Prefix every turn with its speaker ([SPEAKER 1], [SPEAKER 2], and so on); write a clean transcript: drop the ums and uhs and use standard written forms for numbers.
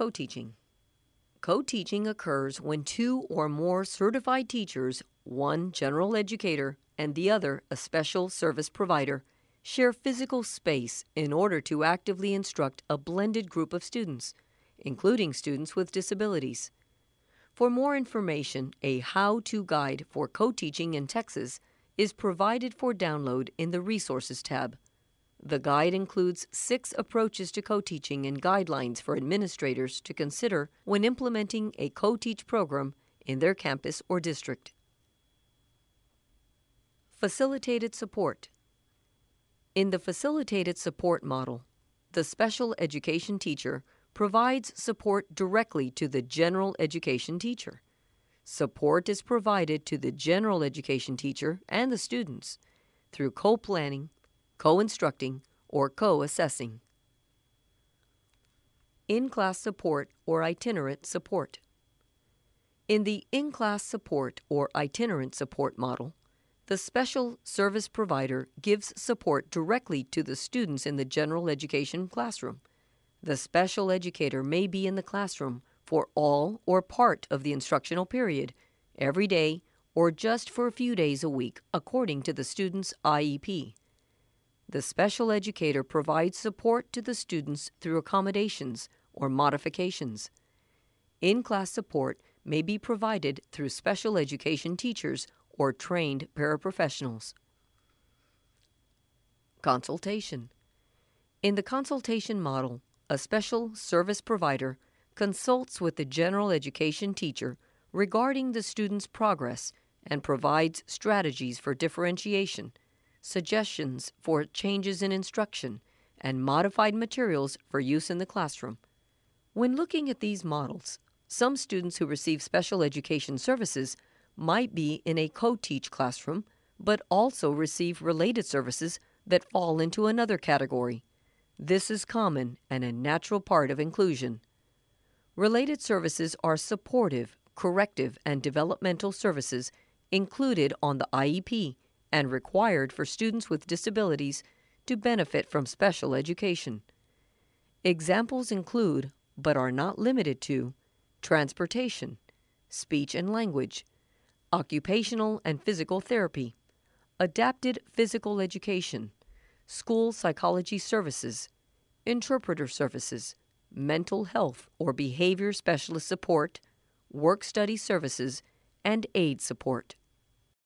[SPEAKER 1] co-teaching. Co-teaching occurs when two or more certified teachers, one general educator and the other a special service provider, share physical space in order to actively instruct a blended group of students, including students with disabilities. For more information, a how-to guide for co-teaching in Texas is provided for download in the Resources tab. The guide includes 6 approaches to co-teaching and guidelines for administrators to consider when implementing a co-teach program in their campus or district. Facilitated support. In the facilitated support model, the special education teacher provides support directly to the general education teacher. Support is provided to the general education teacher and the students through co-planning, co-instructing, or co-assessing. In-class support or itinerant support. In the in-class support or itinerant support model, the special service provider gives support directly to the students in the general education classroom. The special educator may be in the classroom for all or part of the instructional period, every day, or just for a few days a week, according to the student's IEP. The special educator provides support to the students through accommodations or modifications. In-class support may be provided through special education teachers or trained paraprofessionals. Consultation. In the consultation model, a special service provider consults with the general education teacher regarding the student's progress and provides strategies for differentiation, suggestions for changes in instruction, and modified materials for use in the classroom. When looking at these models, some students who receive special education services might be in a co-teach classroom, but also receive related services that fall into another category. This is common and a natural part of inclusion. Related services are supportive, corrective, and developmental services included on the IEP and required for students with disabilities to benefit from special education. Examples include, but are not limited to, transportation, speech and language, occupational and physical therapy, adapted physical education, school psychology services, interpreter services, mental health or behavior specialist support, work study services, and aid support.